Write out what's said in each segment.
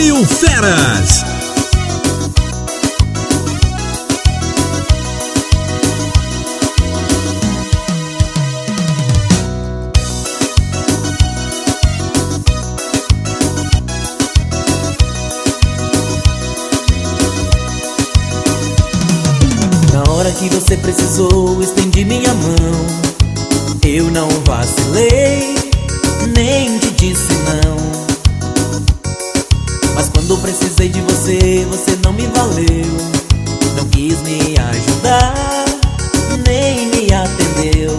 Trio Feras. Na hora que você precisou, estendi minha mão. Eu não vacilei, nem te disse não. Mas quando precisei de você, você não me valeu. Não quis me ajudar, nem me atendeu.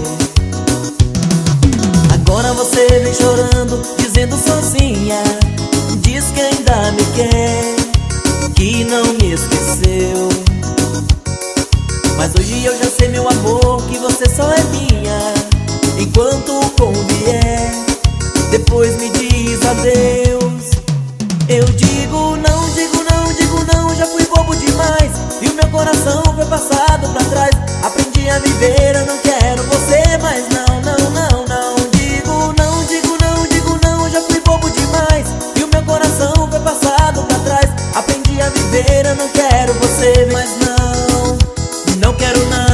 Agora você vem chorando, dizendo sozinha. Diz que ainda me quer, que não me esqueceu. Mas hoje eu já sei, meu amor, que você só é minha. Enquanto convier, depois me diz adeus. Eu digo não, digo não, digo não. Já fui bobo demais e o meu coração foi passado pra trás. Aprendi a viver, eu não quero você mais. Não, não, não, não. Digo não, digo não, digo não. Já fui bobo demais e o meu coração foi passado pra trás. Aprendi a viver, eu não quero você mais. Não, não quero não.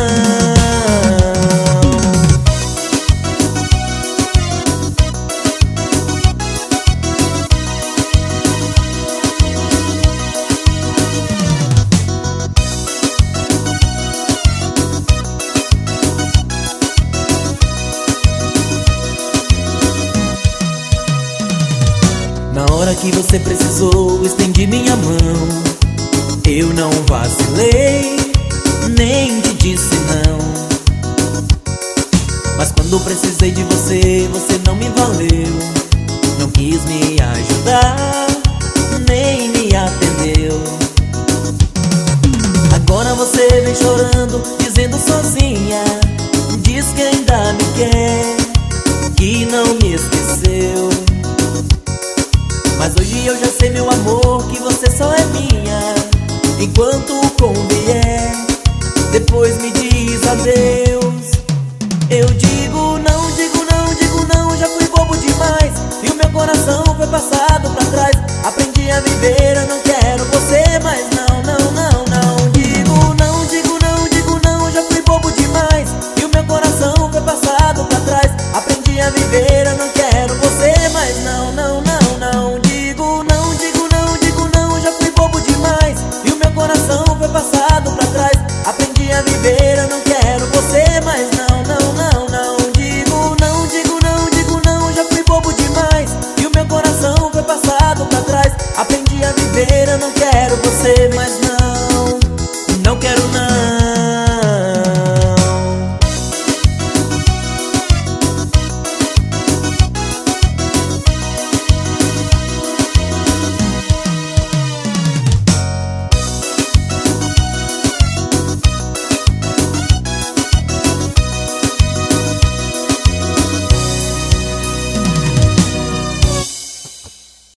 Na hora que você precisou, estendi minha mão. Eu não vacilei, nem te disse não. Mas quando precisei de você, você não me valeu. Não quis me ajudar, nem me atendeu. Agora você vem chorando, dizendo sozinha. Diz que ainda me quer, que não me esqueceu. Mas hoje eu já sei, meu amor, que você só é minha. Enquanto convier, depois me diz adeus. Eu digo não, digo não, digo não. Já fui bobo demais e o meu coração foi passar